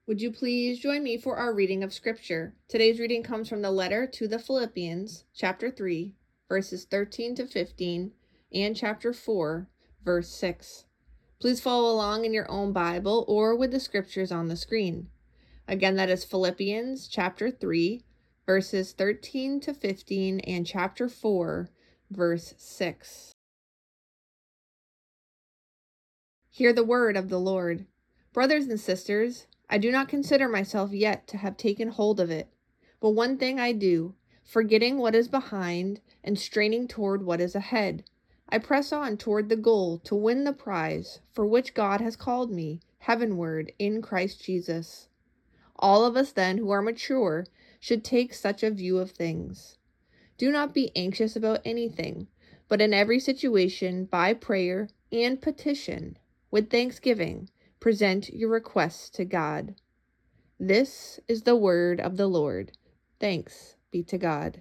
Would you please join me for our reading of Scripture? Today's reading comes from the letter to the Philippians, chapter 3, verses 13 to 15, and chapter 4, verse 6. Please follow along in your own Bible or with the scriptures on the screen. Again, that is Philippians, chapter 3, verses 13 to 15, and chapter 4, verse 6. Hear the word of the Lord. Brothers and sisters, I do not consider myself yet to have taken hold of it. But one thing I do, forgetting what is behind and straining toward what is ahead, I press on toward the goal to win the prize for which God has called me heavenward in Christ Jesus. All of us then who are mature should take such a view of things. Do not be anxious about anything, but in every situation, by prayer and petition, with thanksgiving, present your requests to God. This is the word of the Lord. Thanks be to God.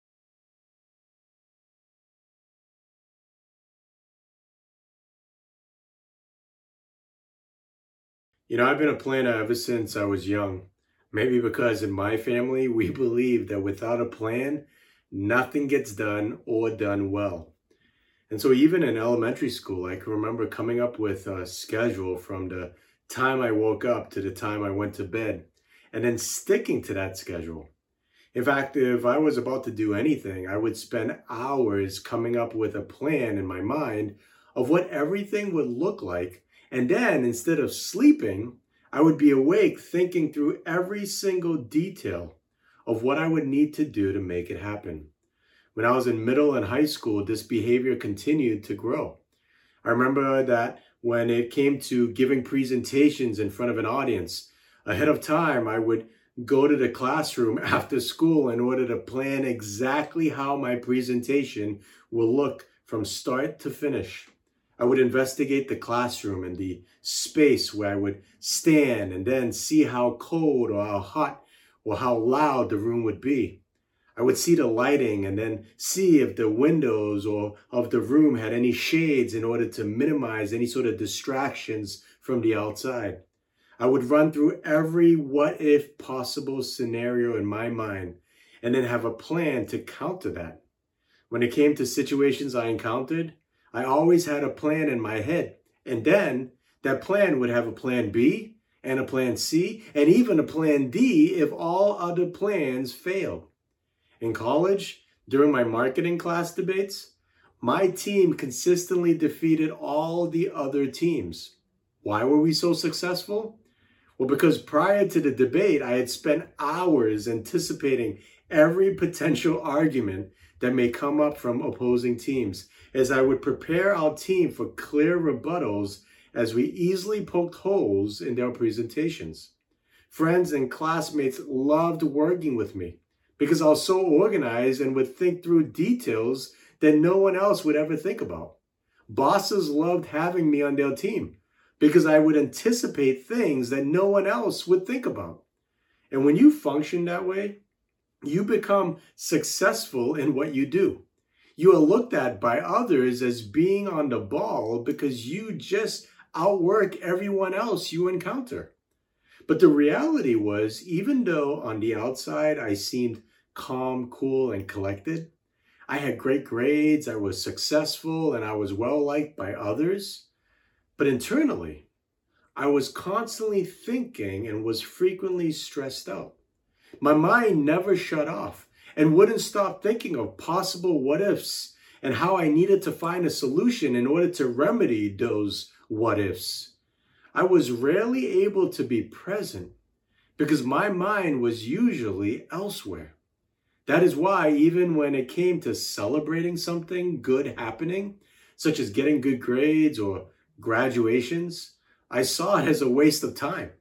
I've been a planner ever since I was young. Maybe because in my family, we believe that without a plan, nothing gets done or done well. And so even in elementary school, I can remember coming up with a schedule from the time I woke up to the time I went to bed, and then sticking to that schedule. In fact, if I was about to do anything, I would spend hours coming up with a plan in my mind of what everything would look like. And then instead of sleeping, I would be awake thinking through every single detail of what I would need to do to make it happen. When I was in middle and high school, this behavior continued to grow. I remember that when it came to giving presentations in front of an audience, ahead of time, I would go to the classroom after school in order to plan exactly how my presentation will look from start to finish. I would investigate the classroom and the space where I would stand and then see how cold or how hot or how loud the room would be. I would see the lighting and then see if the windows or of the room had any shades in order to minimize any sort of distractions from the outside. I would run through every what if possible scenario in my mind and then have a plan to counter that. When it came to situations I encountered, I always had a plan in my head. And then that plan would have a plan B and a plan C and even a plan D if all other plans failed. In college, during my marketing class debates, my team consistently defeated all the other teams. Why were we so successful? Well, because prior to the debate, I had spent hours anticipating every potential argument that may come up from opposing teams, as I would prepare our team for clear rebuttals as we easily poked holes in their presentations. Friends and classmates loved working with me because I was so organized and would think through details that no one else would ever think about. Bosses loved having me on their team because I would anticipate things that no one else would think about. And when you function that way, you become successful in what you do. You are looked at by others as being on the ball because you just outwork everyone else you encounter. But the reality was, even though on the outside I seemed calm, cool, and collected, I had great grades, I was successful, and I was well liked by others. But internally, I was constantly thinking and was frequently stressed out. My mind never shut off and wouldn't stop thinking of possible what ifs and how I needed to find a solution in order to remedy those what ifs. I was rarely able to be present because my mind was usually elsewhere. That is why even when it came to celebrating something good happening, such as getting good grades or graduations, I saw it as a waste of time.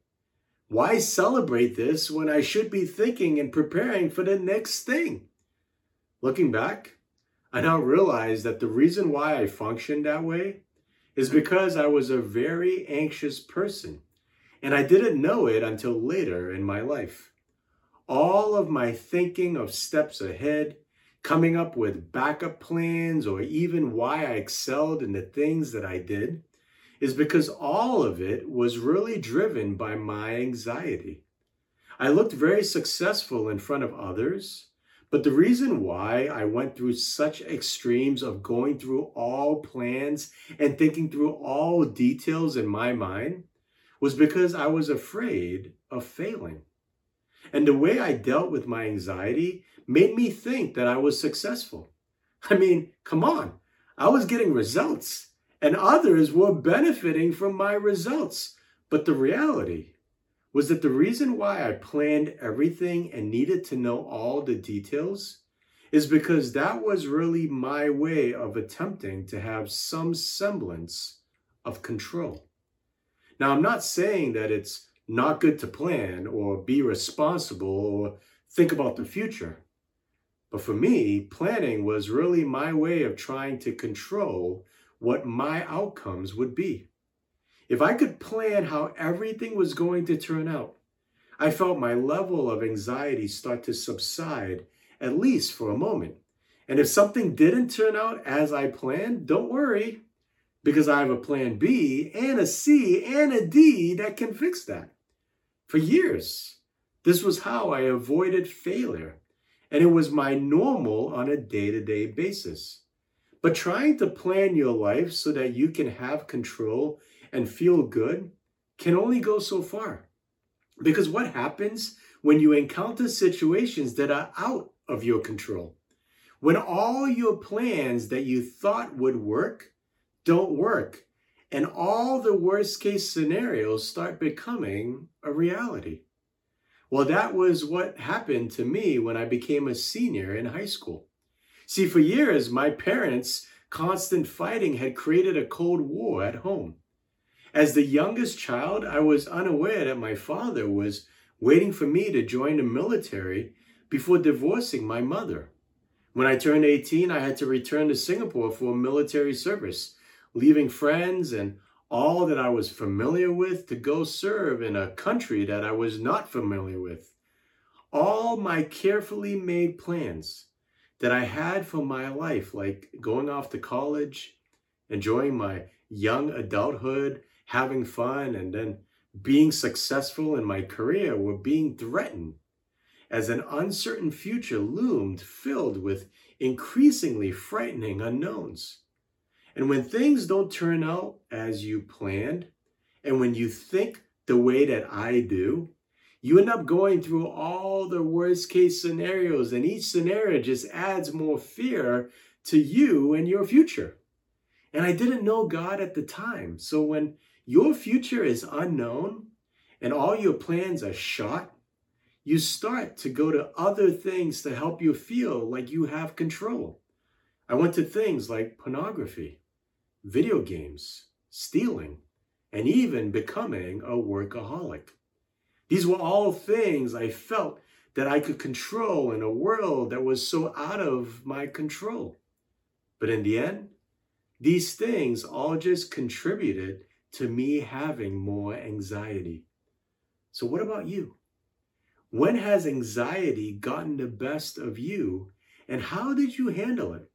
Why celebrate this when I should be thinking and preparing for the next thing? Looking back, I now realize that the reason why I functioned that way is because I was a very anxious person, and I didn't know it until later in my life. All of my thinking of steps ahead, coming up with backup plans, or even why I excelled in the things that I did, is because all of it was really driven by my anxiety. I looked very successful in front of others, but the reason why I went through such extremes of going through all plans and thinking through all details in my mind was because I was afraid of failing. And the way I dealt with my anxiety made me think that I was successful. I mean, come on, I was getting results and others were benefiting from my results. But the reality was that the reason why I planned everything and needed to know all the details is because that was really my way of attempting to have some semblance of control. Now, I'm not saying that it's not good to plan or be responsible or think about the future. But for me, planning was really my way of trying to control what my outcomes would be. If I could plan how everything was going to turn out, I felt my level of anxiety start to subside, at least for a moment. And if something didn't turn out as I planned, don't worry, because I have a plan B and a C and a D that can fix that. For years, this was how I avoided failure, and it was my normal on a day-to-day basis. But trying to plan your life so that you can have control and feel good can only go so far. Because what happens when you encounter situations that are out of your control? When all your plans that you thought would work don't work, and all the worst case scenarios start becoming a reality. Well, that was what happened to me when I became a senior in high school. See, for years, my parents' constant fighting had created a Cold War at home. As the youngest child, I was unaware that my father was waiting for me to join the military before divorcing my mother. When I turned 18, I had to return to Singapore for military service, leaving friends and all that I was familiar with to go serve in a country that I was not familiar with. All my carefully made plans that I had for my life, like going off to college, enjoying my young adulthood, having fun, and then being successful in my career, were being threatened as an uncertain future loomed, filled with increasingly frightening unknowns. And when things don't turn out as you planned, and when you think the way that I do, you end up going through all the worst case scenarios, and each scenario just adds more fear to you and your future. And I didn't know God at the time. So when your future is unknown and all your plans are shot, you start to go to other things to help you feel like you have control. I went to things like pornography, video games, stealing, and even becoming a workaholic. These were all things I felt that I could control in a world that was so out of my control. But in the end, these things all just contributed to me having more anxiety. So what about you? When has anxiety gotten the best of you, and how did you handle it?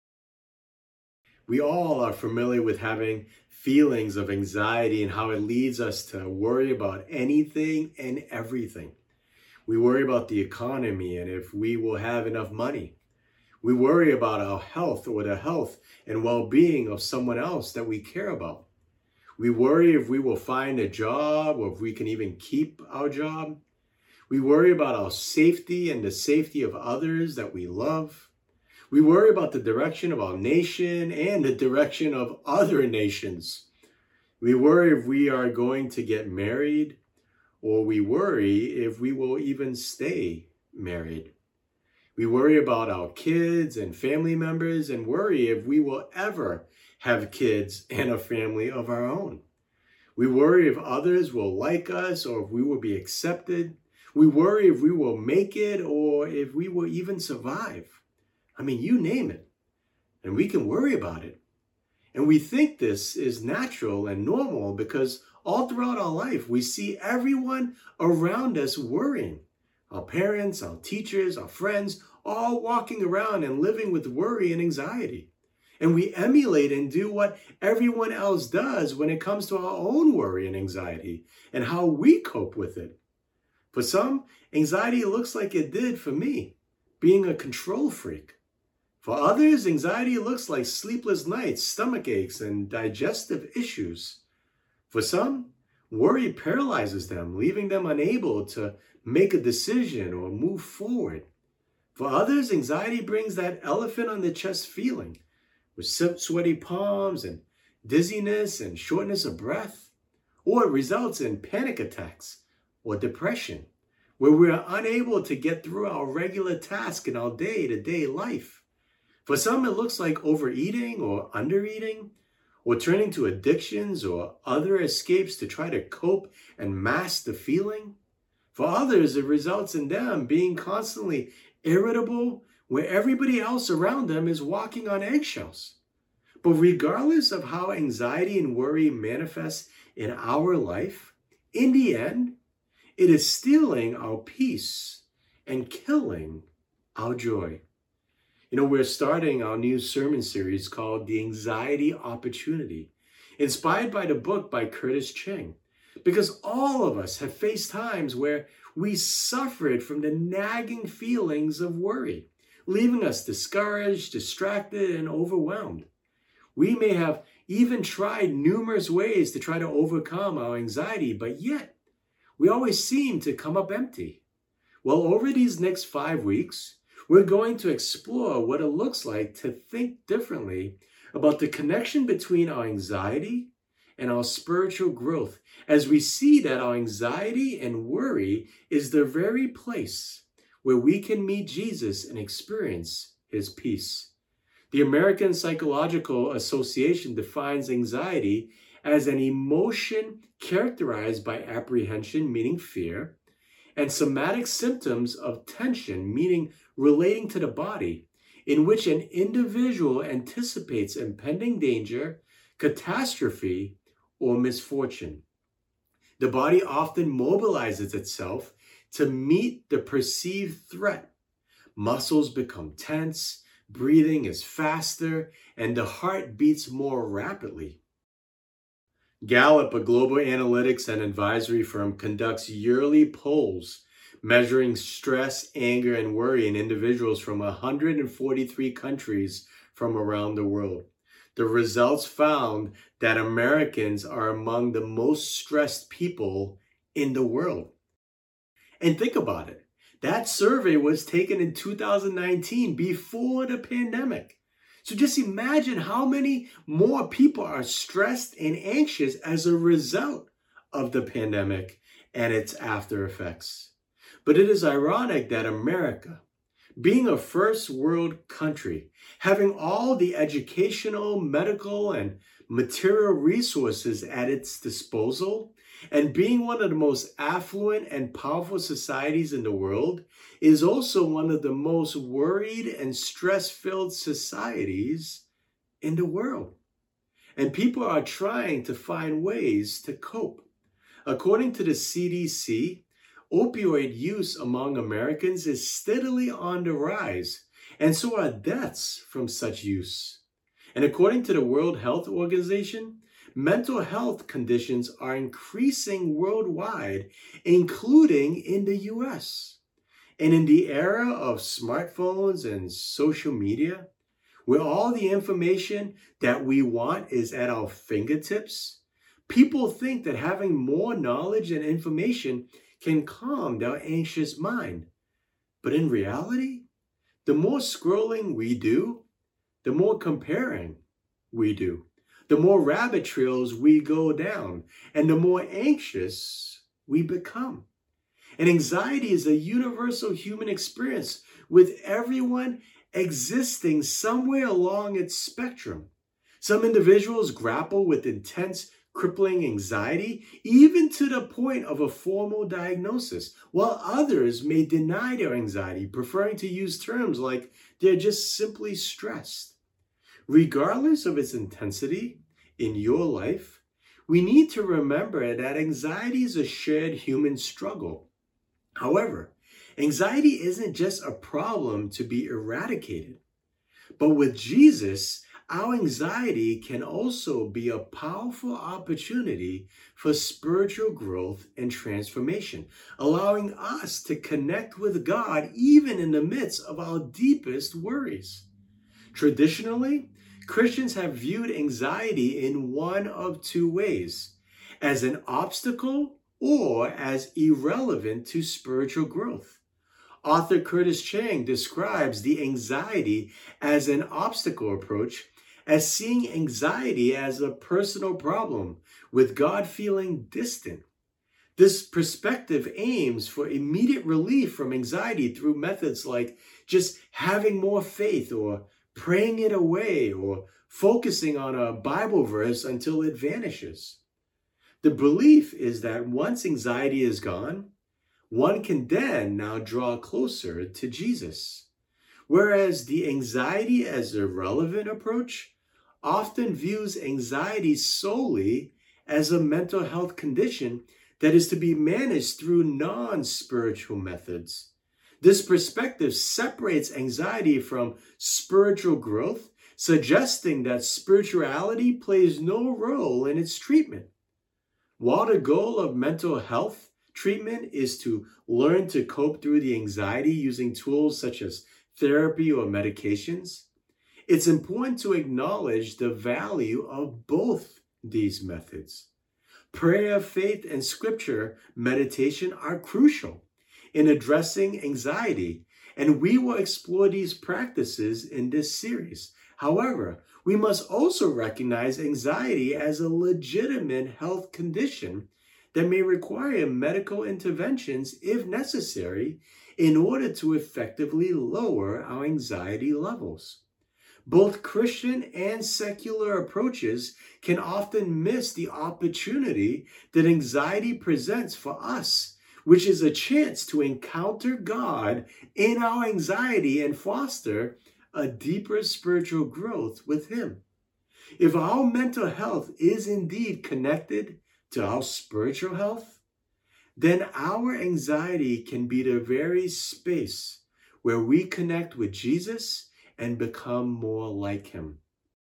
We all are familiar with having feelings of anxiety and how it leads us to worry about anything and everything. We worry about the economy and if we will have enough money. We worry about our health or the health and well-being of someone else that we care about. We worry if we will find a job or if we can even keep our job. We worry about our safety and the safety of others that we love. We worry about the direction of our nation and the direction of other nations. We worry if we are going to get married, or we worry if we will even stay married. We worry about our kids and family members and worry if we will ever have kids and a family of our own. We worry if others will like us or if we will be accepted. We worry if we will make it or if we will even survive. I mean, you name it. And we can worry about it. And we think this is natural and normal because all throughout our life, we see everyone around us worrying. Our parents, our teachers, our friends, all walking around and living with worry and anxiety. And we emulate and do what everyone else does when it comes to our own worry and anxiety and how we cope with it. For some, anxiety looks like it did for me, being a control freak. For others, anxiety looks like sleepless nights, stomach aches, and digestive issues. For some, worry paralyzes them, leaving them unable to make a decision or move forward. For others, anxiety brings that elephant on the chest feeling, with sweaty palms and dizziness and shortness of breath, or it results in panic attacks or depression, where we are unable to get through our regular tasks in our day-to-day life. For some, it looks like overeating or undereating, or turning to addictions or other escapes to try to cope and mask the feeling. For others, it results in them being constantly irritable, where everybody else around them is walking on eggshells. But regardless of how anxiety and worry manifests in our life, in the end, it is stealing our peace and killing our joy. We're starting our new sermon series called The Anxiety Opportunity, inspired by the book by Curtis Cheng, because all of us have faced times where we suffered from the nagging feelings of worry, leaving us discouraged, distracted, and overwhelmed. We may have even tried numerous ways to try to overcome our anxiety, but yet we always seem to come up empty. Well, over these next 5 weeks, we're going to explore what it looks like to think differently about the connection between our anxiety and our spiritual growth, as we see that our anxiety and worry is the very place where we can meet Jesus and experience his peace. The American Psychological Association defines anxiety as an emotion characterized by apprehension, meaning fear, and somatic symptoms of tension, meaning relating to the body, in which an individual anticipates impending danger, catastrophe, or misfortune. The body often mobilizes itself to meet the perceived threat. Muscles become tense, breathing is faster, and the heart beats more rapidly. Gallup, a global analytics and advisory firm, conducts yearly polls measuring stress, anger, and worry in individuals from 143 countries from around the world. The results found that Americans are among the most stressed people in the world. And think about it. That survey was taken in 2019, before the pandemic. So just imagine how many more people are stressed and anxious as a result of the pandemic and its after effects. But it is ironic that America, being a first world country, having all the educational, medical, and material resources at its disposal, and being one of the most affluent and powerful societies in the world, is also one of the most worried and stress-filled societies in the world. And people are trying to find ways to cope. According to the CDC, opioid use among Americans is steadily on the rise, and so are deaths from such use. And according to the World Health Organization, mental health conditions are increasing worldwide, including in the US. And in the era of smartphones and social media, where all the information that we want is at our fingertips, people think that having more knowledge and information can calm their anxious mind. But in reality, the more scrolling we do, the more comparing we do, the more rabbit trails we go down, and the more anxious we become. And anxiety is a universal human experience, with everyone existing somewhere along its spectrum. Some individuals grapple with intense, crippling anxiety, even to the point of a formal diagnosis, while others may deny their anxiety, preferring to use terms like they're just simply stressed. Regardless of its intensity in your life, we need to remember that anxiety is a shared human struggle. However, anxiety isn't just a problem to be eradicated, but with Jesus, our anxiety can also be a powerful opportunity for spiritual growth and transformation, allowing us to connect with God even in the midst of our deepest worries. Traditionally, Christians have viewed anxiety in one of two ways: as an obstacle or as irrelevant to spiritual growth. Author Curtis Chang describes the anxiety as an obstacle approach as seeing anxiety as a personal problem, with God feeling distant. This perspective aims for immediate relief from anxiety through methods like just having more faith, or praying it away, or focusing on a Bible verse until it vanishes. The belief is that once anxiety is gone, one can then now draw closer to Jesus. Whereas the anxiety as irrelevant approach often views anxiety solely as a mental health condition that is to be managed through non-spiritual methods. This perspective separates anxiety from spiritual growth, suggesting that spirituality plays no role in its treatment. While the goal of mental health treatment is to learn to cope through the anxiety using tools such as therapy or medications, it's important to acknowledge the value of both these methods. Prayer, faith, and scripture meditation are crucial in addressing anxiety, and we will explore these practices in this series. However, we must also recognize anxiety as a legitimate health condition that may require medical interventions if necessary in order to effectively lower our anxiety levels. Both Christian and secular approaches can often miss the opportunity that anxiety presents for us, which is a chance to encounter God in our anxiety and foster a deeper spiritual growth with Him. If our mental health is indeed connected to our spiritual health, then our anxiety can be the very space where we connect with Jesus and become more like Him.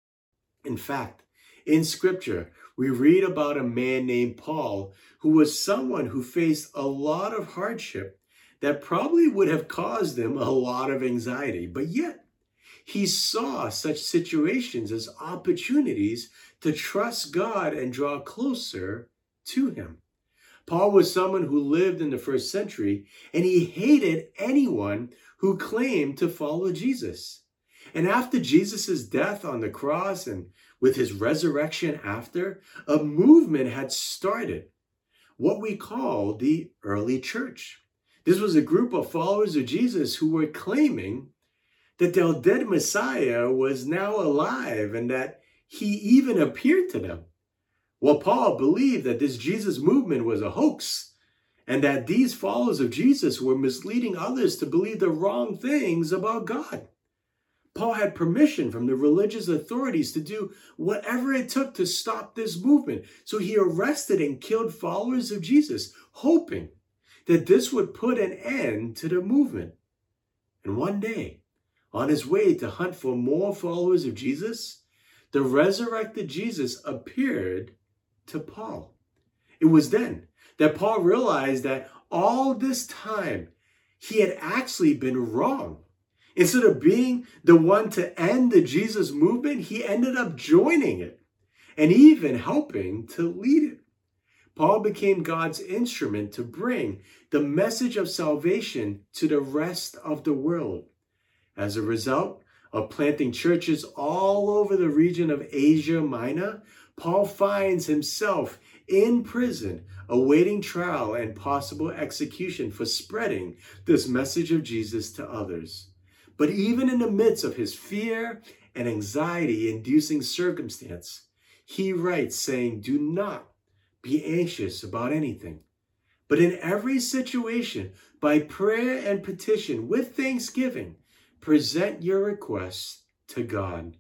In fact, in Scripture, we read about a man named Paul who was someone who faced a lot of hardship that probably would have caused him a lot of anxiety, but yet he saw such situations as opportunities to trust God and draw closer to Him. Paul was someone who lived in the first century, and he hated anyone who claimed to follow Jesus. And after Jesus' death on the cross and with His resurrection after, a movement had started, what we call the early church. This was a group of followers of Jesus who were claiming that their dead Messiah was now alive and that He even appeared to them. Well, Paul believed that this Jesus movement was a hoax and that these followers of Jesus were misleading others to believe the wrong things about God. Paul had permission from the religious authorities to do whatever it took to stop this movement. So he arrested and killed followers of Jesus, hoping that this would put an end to the movement. And one day, on his way to hunt for more followers of Jesus, the resurrected Jesus appeared to Paul. It was then that Paul realized that all this time he had actually been wrong. Instead of being the one to end the Jesus movement, he ended up joining it and even helping to lead it. Paul became God's instrument to bring the message of salvation to the rest of the world. As a result of planting churches all over the region of Asia Minor, Paul finds himself in prison, awaiting trial and possible execution for spreading this message of Jesus to others. But even in the midst of his fear and anxiety-inducing circumstance, he writes saying, "Do not be anxious about anything, but in every situation, by prayer and petition, with thanksgiving, present your requests to God."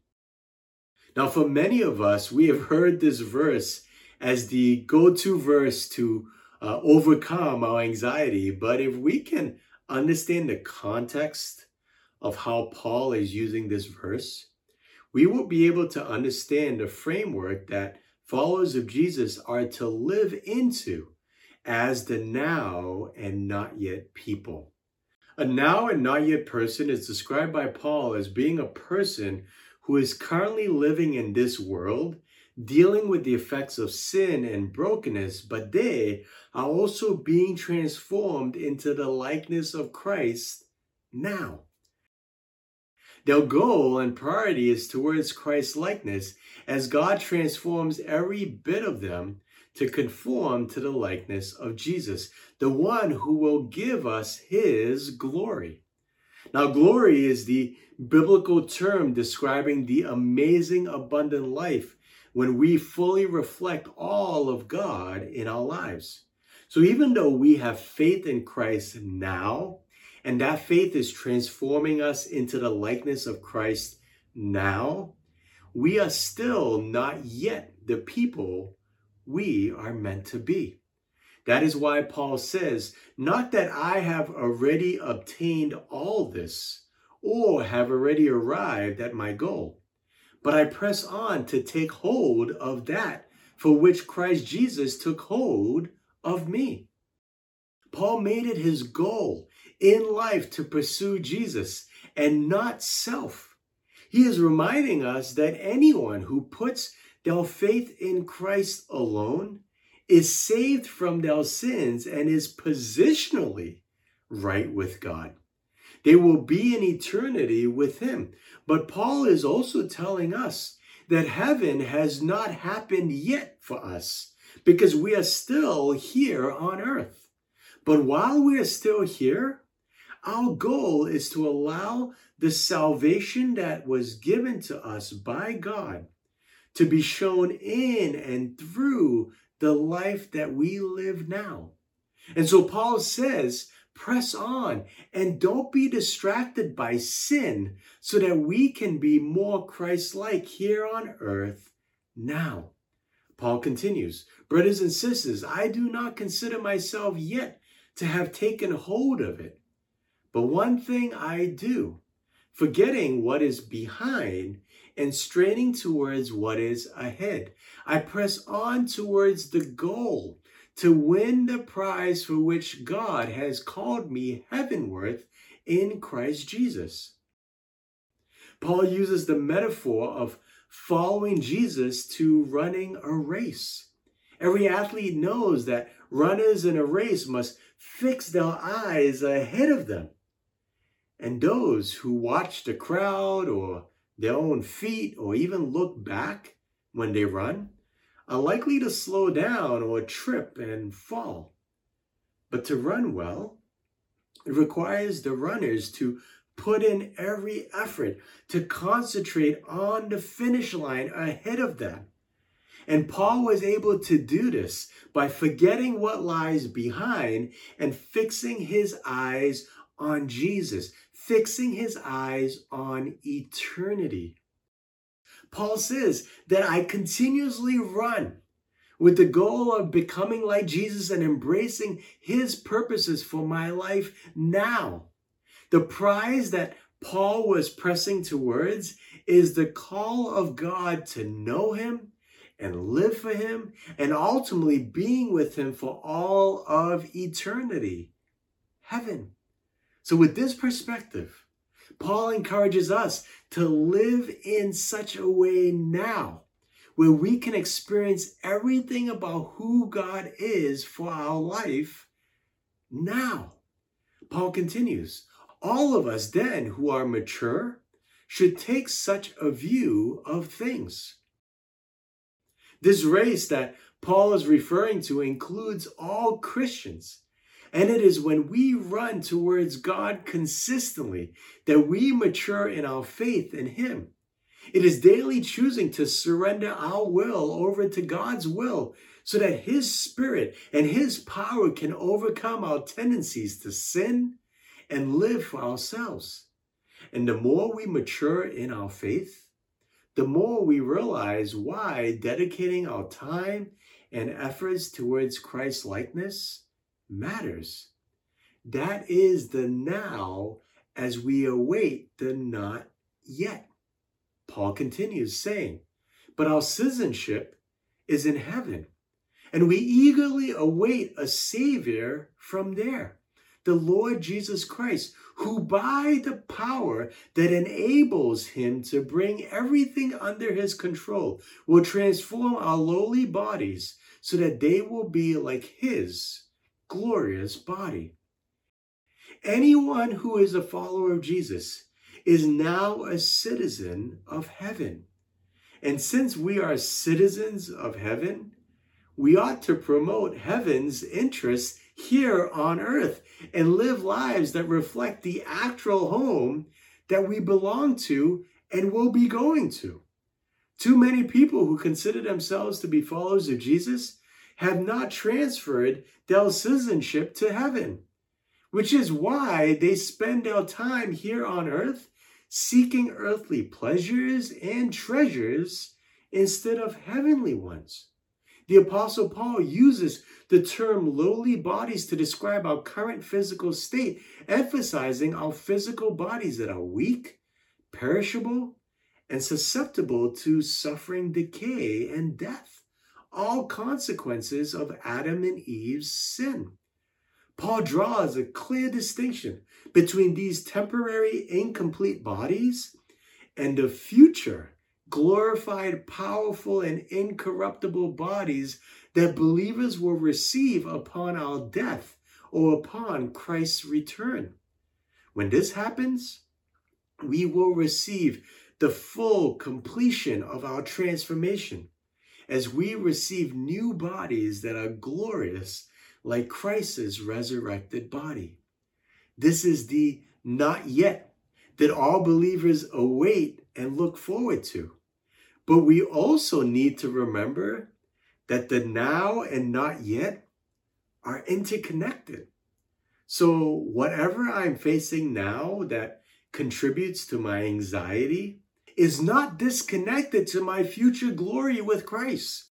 Now, for many of us, we have heard this verse as the go-to verse to overcome our anxiety. But if we can understand the context of how Paul is using this verse, we will be able to understand the framework that followers of Jesus are to live into as the now and not yet people. A now and not yet person is described by Paul as being a person who is currently living in this world, dealing with the effects of sin and brokenness, but they are also being transformed into the likeness of Christ now. Their goal and priority is towards Christ's likeness as God transforms every bit of them to conform to the likeness of Jesus, the one who will give us his glory. Now, glory is the biblical term describing the amazing, abundant life when we fully reflect all of God in our lives. So even though we have faith in Christ now, and that faith is transforming us into the likeness of Christ now, we are still not yet the people we are meant to be. That is why Paul says, not that I have already obtained all this or have already arrived at my goal, but I press on to take hold of that for which Christ Jesus took hold of me. Paul made it his goal in life to pursue Jesus and not self. He is reminding us that anyone who puts their faith in Christ alone is saved from their sins and is positionally right with God. They will be in eternity with him. But Paul is also telling us that heaven has not happened yet for us because we are still here on earth. But while we are still here, our goal is to allow the salvation that was given to us by God to be shown in and through the life that we live now. And so Paul says, press on and don't be distracted by sin so that we can be more Christ-like here on earth now. Paul continues, brothers and sisters, I do not consider myself yet to have taken hold of it. But one thing I do, forgetting what is behind and straining towards what is ahead, I press on towards the goal to win the prize for which God has called me heavenward in Christ Jesus. Paul uses the metaphor of following Jesus to running a race. Every athlete knows that runners in a race must fix their eyes ahead of them. And those who watch the crowd or their own feet or even look back when they run are likely to slow down or trip and fall. But to run well, it requires the runners to put in every effort to concentrate on the finish line ahead of them. And Paul was able to do this by forgetting what lies behind and fixing his eyes on Jesus, fixing his eyes on eternity. Paul says that I continuously run with the goal of becoming like Jesus and embracing his purposes for my life now. The prize that Paul was pressing towards is the call of God to know him and live for him and ultimately being with him for all of eternity, heaven. So with this perspective, Paul encourages us to live in such a way now where we can experience everything about who God is for our life now. Paul continues, all of us then who are mature should take such a view of things. This race that Paul is referring to includes all Christians. And it is when we run towards God consistently that we mature in our faith in him. It is daily choosing to surrender our will over to God's will so that his spirit and his power can overcome our tendencies to sin and live for ourselves. And the more we mature in our faith, the more we realize why dedicating our time and efforts towards Christ's likeness matters. That is the now as we await the not yet. Paul continues saying, but our citizenship is in heaven, and we eagerly await a Savior from there, the Lord Jesus Christ, who by the power that enables him to bring everything under his control will transform our lowly bodies so that they will be like his glorious body. Anyone who is a follower of Jesus is now a citizen of heaven. And since we are citizens of heaven, we ought to promote heaven's interests here on earth and live lives that reflect the actual home that we belong to and will be going to. Too many people who consider themselves to be followers of Jesus have not transferred their citizenship to heaven, which is why they spend their time here on earth seeking earthly pleasures and treasures instead of heavenly ones. The Apostle Paul uses the term lowly bodies to describe our current physical state, emphasizing our physical bodies that are weak, perishable, and susceptible to suffering, decay, and death, all consequences of Adam and Eve's sin. Paul draws a clear distinction between these temporary, incomplete bodies and the future, glorified, powerful, and incorruptible bodies that believers will receive upon our death or upon Christ's return. When this happens, we will receive the full completion of our transformation as we receive new bodies that are glorious like Christ's resurrected body. This is the not yet that all believers await and look forward to. But we also need to remember that the now and not yet are interconnected. So whatever I'm facing now that contributes to my anxiety is not disconnected to my future glory with Christ.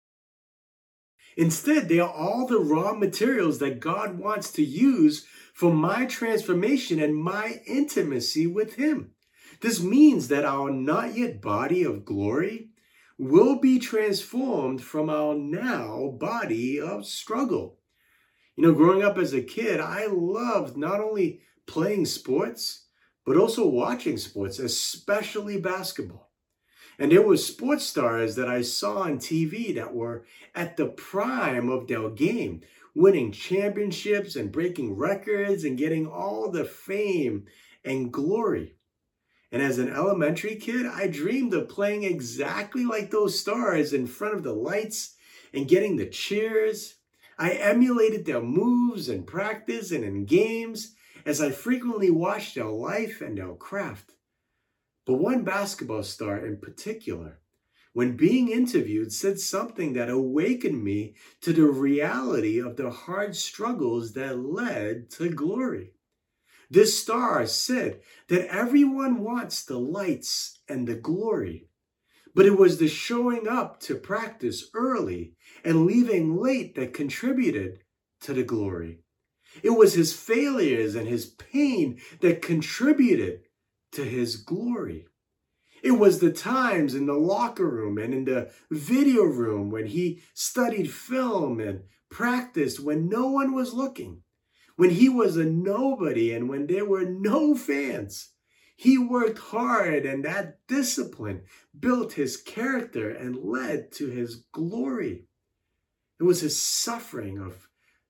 Instead, they are all the raw materials that God wants to use for my transformation and my intimacy with him. This means that our not yet body of glory will be transformed from our now body of struggle. Growing up as a kid, I loved not only playing sports, but also watching sports, especially basketball. And there were sports stars that I saw on TV that were at the prime of their game, winning championships and breaking records and getting all the fame and glory. And as an elementary kid, I dreamed of playing exactly like those stars in front of the lights and getting the cheers. I emulated their moves in practice and in games as I frequently watched their life and their craft. But one basketball star in particular, when being interviewed, said something that awakened me to the reality of the hard struggles that led to glory. This star said that everyone wants the lights and the glory, but it was the showing up to practice early and leaving late that contributed to the glory. It was his failures and his pain that contributed to his glory. It was the times in the locker room and in the video room when he studied film and practiced when no one was looking, when he was a nobody and when there were no fans. He worked hard, and that discipline built his character and led to his glory. It was his suffering of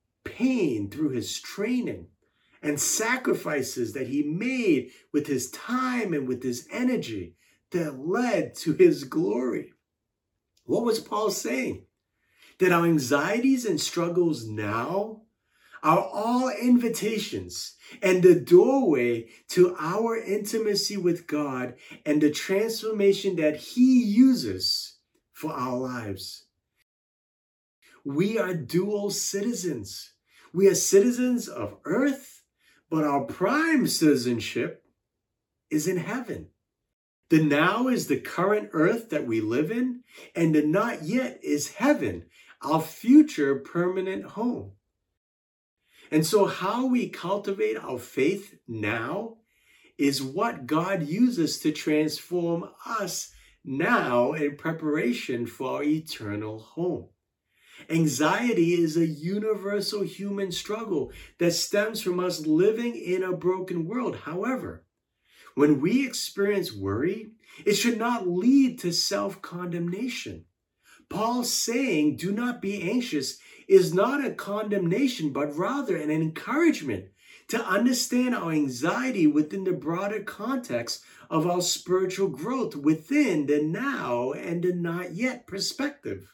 pain through his training and sacrifices that he made with his time and with his energy that led to his glory. What was Paul saying? That our anxieties and struggles now are all invitations and the doorway to our intimacy with God and the transformation that he uses for our lives. We are dual citizens. We are citizens of earth, but our prime citizenship is in heaven. The now is the current earth that we live in, and the not yet is heaven, our future permanent home. And so how we cultivate our faith now is what God uses to transform us now in preparation for our eternal home. Anxiety is a universal human struggle that stems from us living in a broken world. However, when we experience worry, it should not lead to self-condemnation. Paul's saying, do not be anxious, is not a condemnation, but rather an encouragement to understand our anxiety within the broader context of our spiritual growth within the now and the not yet perspective.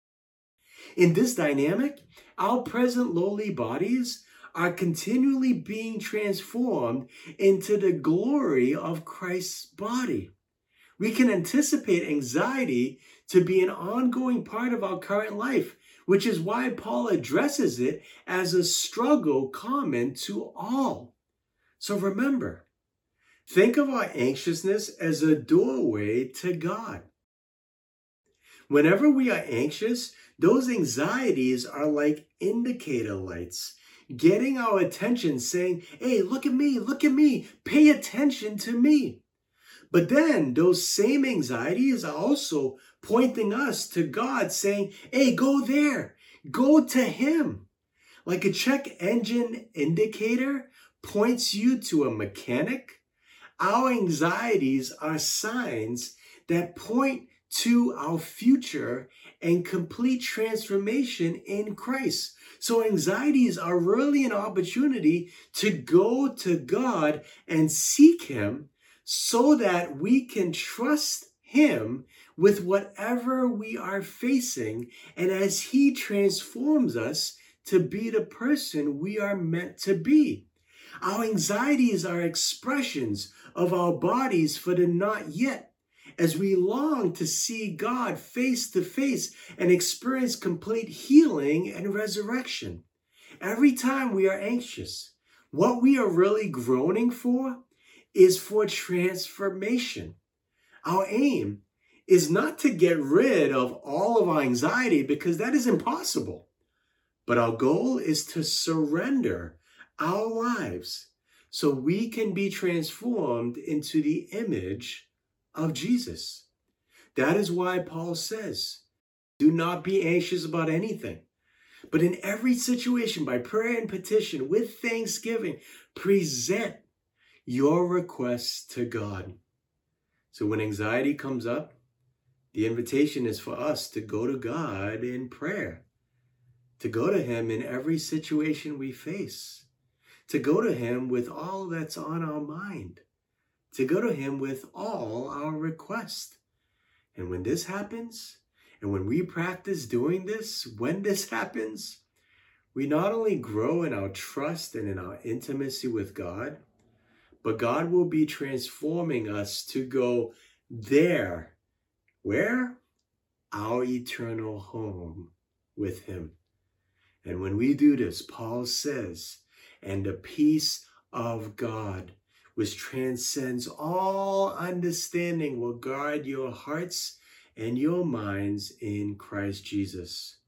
In this dynamic, our present lowly bodies are continually being transformed into the glory of Christ's body. We can anticipate anxiety to be an ongoing part of our current life, which is why Paul addresses it as a struggle common to all. So remember, think of our anxiousness as a doorway to God. Whenever we are anxious, those anxieties are like indicator lights, getting our attention, saying, hey, look at me, pay attention to me. But then those same anxieties are also pointing us to God, saying, hey, go there, go to Him. Like a check engine indicator points you to a mechanic, our anxieties are signs that point to our future and complete transformation in Christ. So anxieties are really an opportunity to go to God and seek Him so that we can trust Him with whatever we are facing, and as He transforms us to be the person we are meant to be. Our anxieties are expressions of our bodies for the not yet, as we long to see God face to face and experience complete healing and resurrection. Every time we are anxious, what we are really groaning for is for transformation. Our aim is not to get rid of all of our anxiety, because that is impossible. But our goal is to surrender our lives so we can be transformed into the image of Jesus. That is why Paul says, do not be anxious about anything, but in every situation, by prayer and petition, with thanksgiving, present your requests to God. So when anxiety comes up, the invitation is for us to go to God in prayer, to go to Him in every situation we face, to go to Him with all that's on our mind, to go to Him with all our requests. And when this happens, and when we practice doing this, when this happens, we not only grow in our trust and in our intimacy with God, but God will be transforming us to go there. Where? Our eternal home with Him. And when we do this, Paul says, and the peace of God, which transcends all understanding, will guard your hearts and your minds in Christ Jesus.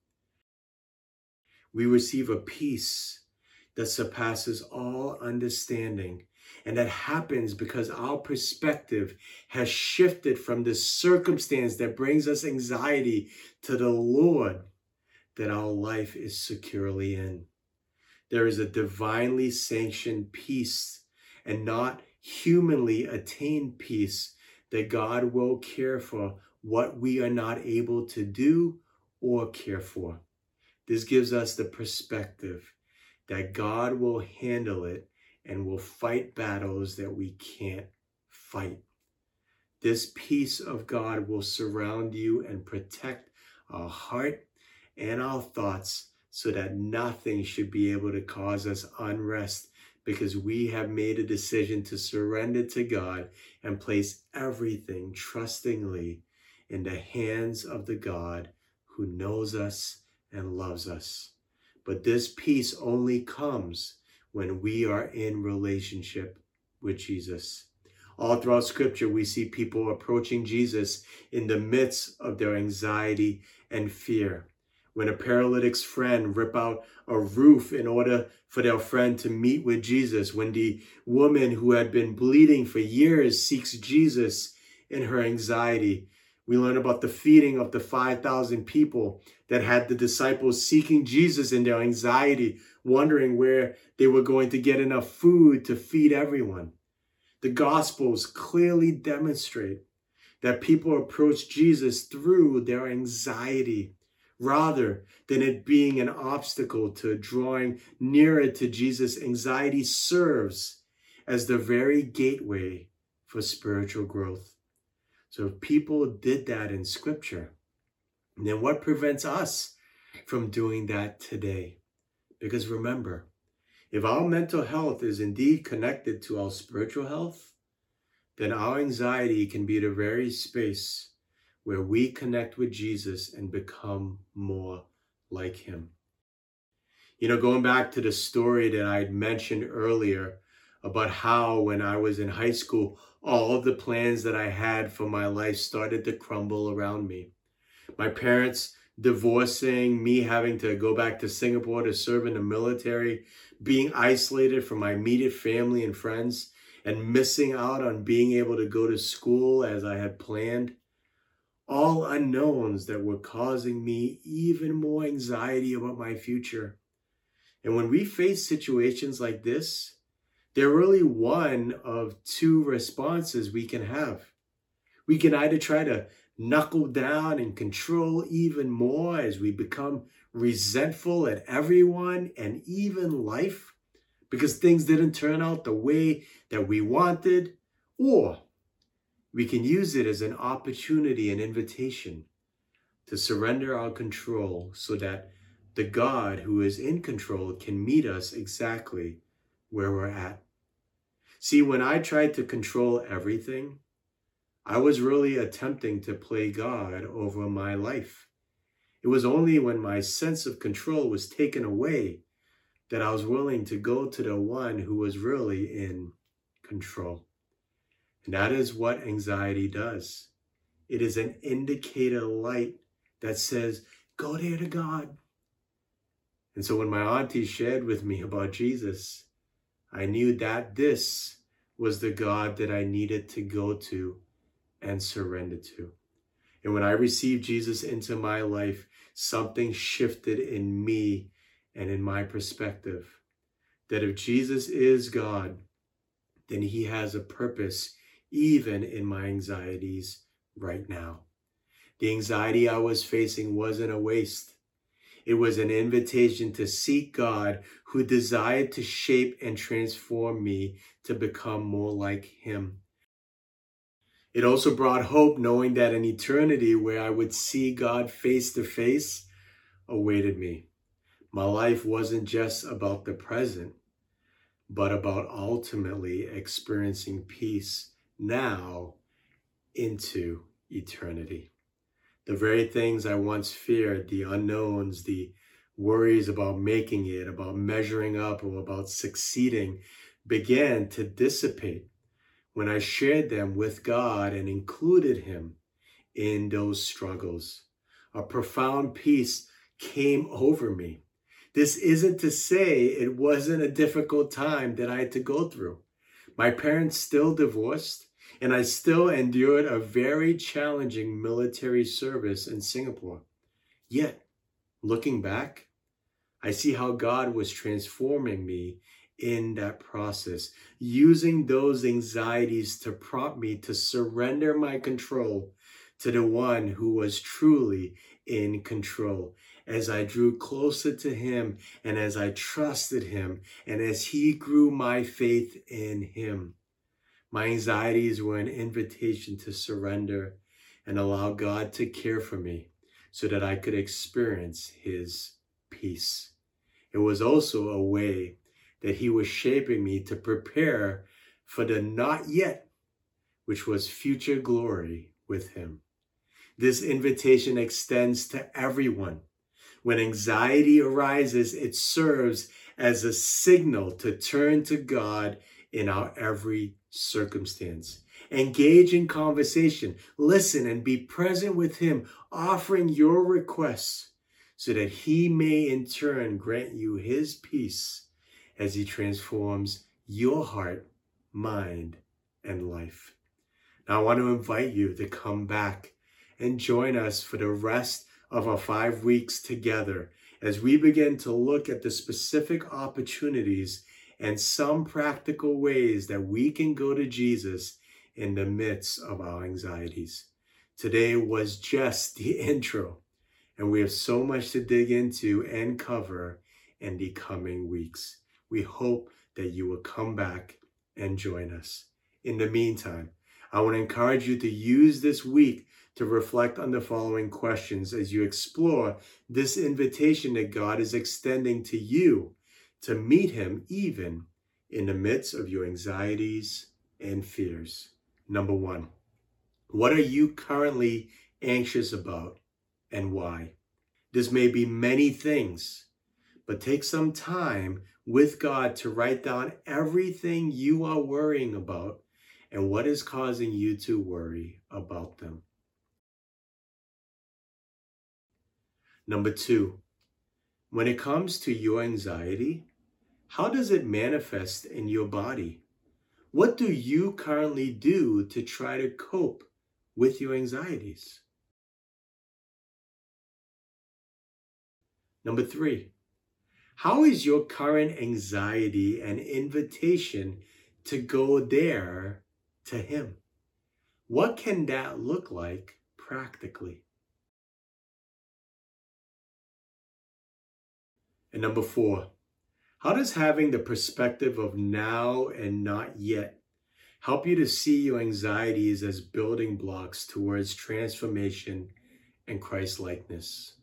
We receive a peace that surpasses all understanding. And that happens because our perspective has shifted from the circumstance that brings us anxiety to the Lord that our life is securely in. There is a divinely sanctioned peace and not humanly attained peace that God will care for what we are not able to do or care for. This gives us the perspective that God will handle it and will fight battles that we can't fight. This peace of God will surround you and protect our heart and our thoughts so that nothing should be able to cause us unrest, because we have made a decision to surrender to God and place everything trustingly in the hands of the God who knows us and loves us. But this peace only comes when we are in relationship with Jesus. All throughout Scripture, we see people approaching Jesus in the midst of their anxiety and fear. When a paralytic's friend ripped out a roof in order for their friend to meet with Jesus, when the woman who had been bleeding for years seeks Jesus in her anxiety, We learn about the feeding of the 5,000 people that had the disciples seeking Jesus in their anxiety, wondering where they were going to get enough food to feed everyone. The Gospels clearly demonstrate that people approach Jesus through their anxiety, rather than it being an obstacle to drawing nearer to Jesus. Anxiety serves as the very gateway for spiritual growth. So if people did that in Scripture, then what prevents us from doing that today? Because remember, if our mental health is indeed connected to our spiritual health, then our anxiety can be the very space where we connect with Jesus and become more like him. Going back to the story that I had mentioned earlier about how when I was in high school, all of the plans that I had for my life started to crumble around me. My parents divorcing, me having to go back to Singapore to serve in the military, being isolated from my immediate family and friends, and missing out on being able to go to school as I had planned. All unknowns that were causing me even more anxiety about my future. And when we face situations like this, there are really one of two responses we can have. We can either try to knuckle down and control even more as we become resentful at everyone and even life because things didn't turn out the way that we wanted, or we can use it as an opportunity, an invitation to surrender our control so that the God who is in control can meet us exactly where we're at. See, when I tried to control everything, I was really attempting to play God over my life. It was only when my sense of control was taken away that I was willing to go to the one who was really in control. And that is what anxiety does. It is an indicator light that says, go there to God. And so when my auntie shared with me about Jesus, I knew that this was the God that I needed to go to and surrender to. And when I received Jesus into my life, something shifted in me and in my perspective. That if Jesus is God, then he has a purpose even in my anxieties right now. The anxiety I was facing wasn't a waste. It was an invitation to seek God who desired to shape and transform me to become more like him. It also brought hope knowing that an eternity where I would see God face to face awaited me. My life wasn't just about the present, but about ultimately experiencing peace now into eternity. The very things I once feared, the unknowns, the worries about making it, about measuring up, or about succeeding, began to dissipate when I shared them with God and included him in those struggles. A profound peace came over me. This isn't to say it wasn't a difficult time that I had to go through. My parents still divorced, and I still endured a very challenging military service in Singapore. Yet, looking back, I see how God was transforming me in that process, using those anxieties to prompt me to surrender my control to the one who was truly in control. As I drew closer to him and as I trusted him and as he grew my faith in him, my anxieties were an invitation to surrender and allow God to care for me so that I could experience his peace. It was also a way that he was shaping me to prepare for the not yet, which was future glory with him. This invitation extends to everyone. When anxiety arises, it serves as a signal to turn to God in our every circumstance. Engage in conversation, listen, and be present with him, offering your requests so that he may in turn grant you his peace as he transforms your heart, mind, and life. Now I want to invite you to come back and join us for the rest of our 5 weeks together as we begin to look at the specific opportunities and some practical ways that we can go to Jesus in the midst of our anxieties. Today was just the intro, and we have so much to dig into and cover in the coming weeks. We hope that you will come back and join us. In the meantime, I want to encourage you to use this week to reflect on the following questions as you explore this invitation that God is extending to you to meet him even in the midst of your anxieties and fears. Number 1, what are you currently anxious about and why? This may be many things, but take some time with God to write down everything you are worrying about and what is causing you to worry about them. Number 2, when it comes to your anxiety, how does it manifest in your body? What do you currently do to try to cope with your anxieties? Number 3, how is your current anxiety an invitation to go there to him? What can that look like practically? And number 4, how does having the perspective of now and not yet help you to see your anxieties as building blocks towards transformation and Christ-likeness?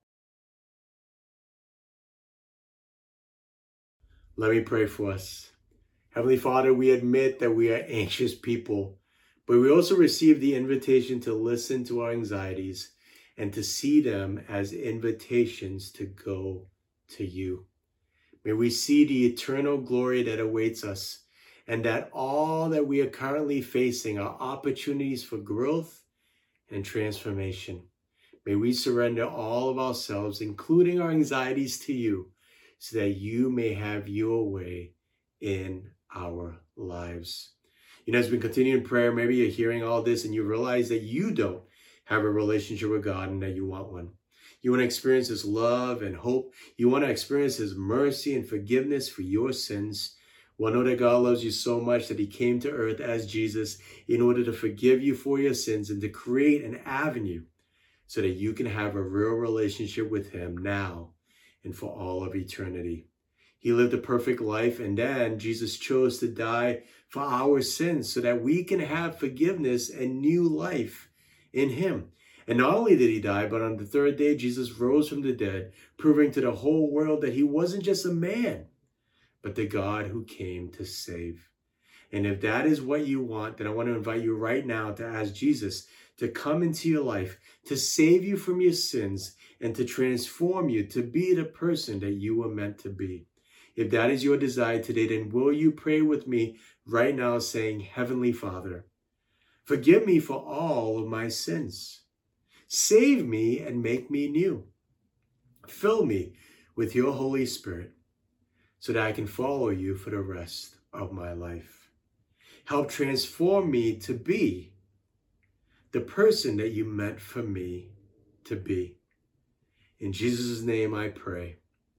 Let me pray for us. Heavenly Father, we admit that we are anxious people, but we also receive the invitation to listen to our anxieties and to see them as invitations to go to you. May we see the eternal glory that awaits us, and that all that we are currently facing are opportunities for growth and transformation. May we surrender all of ourselves, including our anxieties, to you, so that you may have your way in our lives. As we continue in prayer, maybe you're hearing all this and you realize that you don't have a relationship with God and that you want one. You want to experience his love and hope. You want to experience his mercy and forgiveness for your sins. Well, know that God loves you so much that he came to earth as Jesus in order to forgive you for your sins and to create an avenue so that you can have a real relationship with him now and for all of eternity. He lived a perfect life, and then Jesus chose to die for our sins so that we can have forgiveness and new life in him. And not only did he die, but on the 3rd day, Jesus rose from the dead, proving to the whole world that he wasn't just a man, but the God who came to save. And if that is what you want, then I want to invite you right now to ask Jesus to come into your life, to save you from your sins, and to transform you to be the person that you were meant to be. If that is your desire today, then will you pray with me right now saying, Heavenly Father, forgive me for all of my sins. Save me and make me new. Fill me with your Holy Spirit so that I can follow you for the rest of my life. Help transform me to be the person that you meant for me to be. In Jesus' name I pray.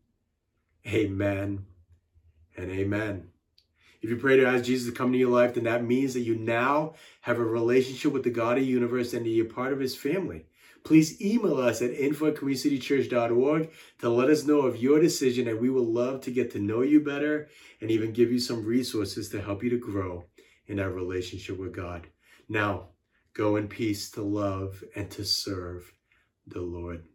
Amen and amen. If you pray to ask Jesus to come into your life, then that means that you now have a relationship with the God of the universe and that you're part of his family. Please email us at info@communicitychurch.org to let us know of your decision, and we would love to get to know you better and even give you some resources to help you to grow in that relationship with God. Now, go in peace to love and to serve the Lord.